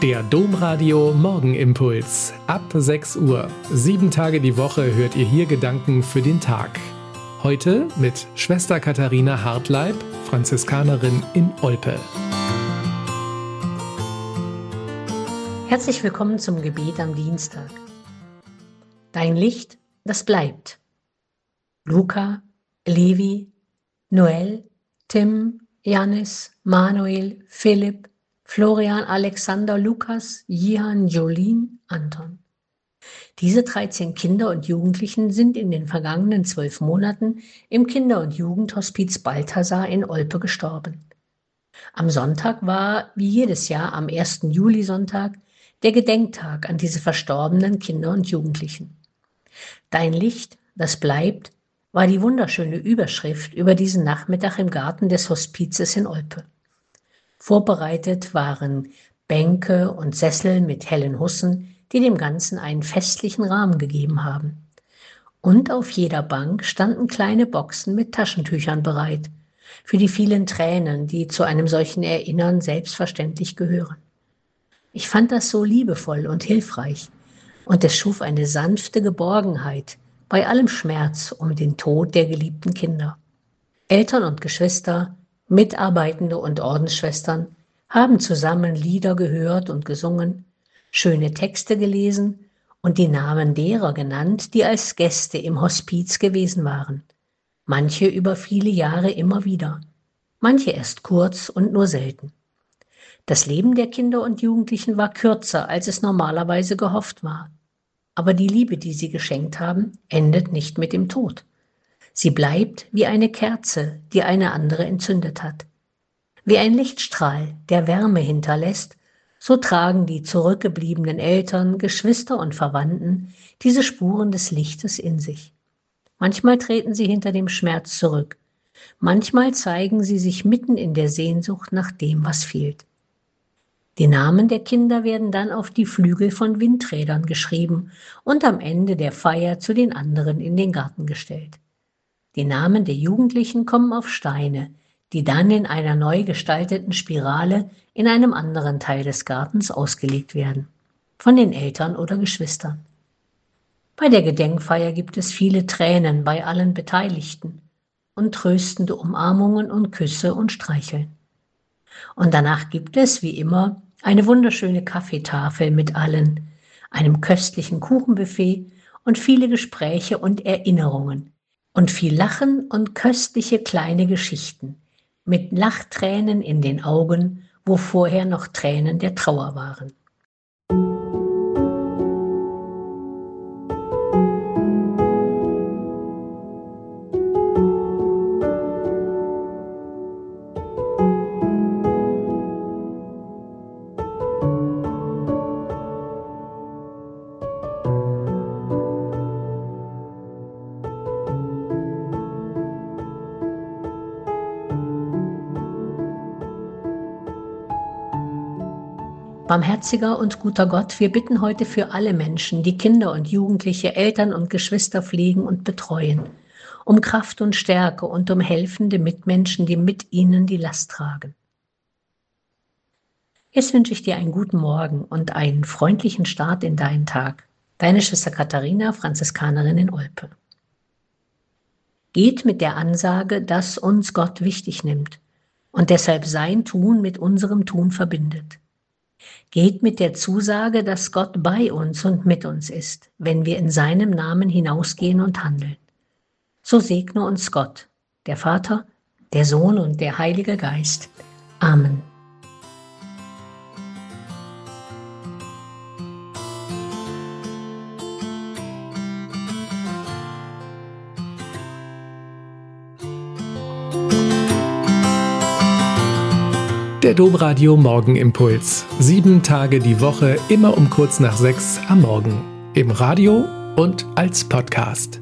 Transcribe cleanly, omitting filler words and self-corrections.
Der Domradio Morgenimpuls. Ab 6 Uhr. 7 Tage die Woche hört ihr hier Gedanken für den Tag. Heute mit Schwester Katharina Hartleib, Franziskanerin in Olpe. Herzlich willkommen zum Gebet am Dienstag. Dein Licht, das bleibt. Luca, Levi, Noel, Tim, Janis, Manuel, Philipp, Florian, Alexander, Lukas, Jihan, Jolien, Anton. Diese 13 Kinder und Jugendlichen sind in den vergangenen 12 Monaten im Kinder- und Jugendhospiz Balthasar in Olpe gestorben. Am Sonntag war, wie jedes Jahr am 1. Julisonntag, der Gedenktag an diese verstorbenen Kinder und Jugendlichen. Dein Licht, das bleibt, war die wunderschöne Überschrift über diesen Nachmittag im Garten des Hospizes in Olpe. Vorbereitet waren Bänke und Sessel mit hellen Hussen, die dem Ganzen einen festlichen Rahmen gegeben haben. Und auf jeder Bank standen kleine Boxen mit Taschentüchern bereit, für die vielen Tränen, die zu einem solchen Erinnern selbstverständlich gehören. Ich fand das so liebevoll und hilfreich, und es schuf eine sanfte Geborgenheit bei allem Schmerz um den Tod der geliebten Kinder. Eltern und Geschwister, Mitarbeitende und Ordensschwestern haben zusammen Lieder gehört und gesungen, schöne Texte gelesen und die Namen derer genannt, die als Gäste im Hospiz gewesen waren. Manche über viele Jahre immer wieder, manche erst kurz und nur selten. Das Leben der Kinder und Jugendlichen war kürzer, als es normalerweise gehofft war. Aber die Liebe, die sie geschenkt haben, endet nicht mit dem Tod. Sie bleibt wie eine Kerze, die eine andere entzündet hat. Wie ein Lichtstrahl, der Wärme hinterlässt, so tragen die zurückgebliebenen Eltern, Geschwister und Verwandten diese Spuren des Lichtes in sich. Manchmal treten sie hinter dem Schmerz zurück, manchmal zeigen sie sich mitten in der Sehnsucht nach dem, was fehlt. Die Namen der Kinder werden dann auf die Flügel von Windrädern geschrieben und am Ende der Feier zu den anderen in den Garten gestellt. Die Namen der Jugendlichen kommen auf Steine, die dann in einer neu gestalteten Spirale in einem anderen Teil des Gartens ausgelegt werden, von den Eltern oder Geschwistern. Bei der Gedenkfeier gibt es viele Tränen bei allen Beteiligten und tröstende Umarmungen und Küsse und Streicheln. Und danach gibt es, wie immer, eine wunderschöne Kaffeetafel mit allen, einem köstlichen Kuchenbuffet und viele Gespräche und Erinnerungen und viel Lachen und köstliche kleine Geschichten mit Lachtränen in den Augen, wo vorher noch Tränen der Trauer waren. Barmherziger und guter Gott, wir bitten heute für alle Menschen, die Kinder und Jugendliche, Eltern und Geschwister pflegen und betreuen, um Kraft und Stärke und um helfende Mitmenschen, die mit ihnen die Last tragen. Jetzt wünsche ich dir einen guten Morgen und einen freundlichen Start in deinen Tag. Deine Schwester Katharina, Franziskanerin in Olpe. Geht mit der Ansage, dass uns Gott wichtig nimmt und deshalb sein Tun mit unserem Tun verbindet. Geht mit der Zusage, dass Gott bei uns und mit uns ist, wenn wir in seinem Namen hinausgehen und handeln. So segne uns Gott, der Vater, der Sohn und der Heilige Geist. Amen. Der Domradio Morgenimpuls. 7 Tage die Woche, immer um kurz nach 6 am Morgen. Im Radio und als Podcast.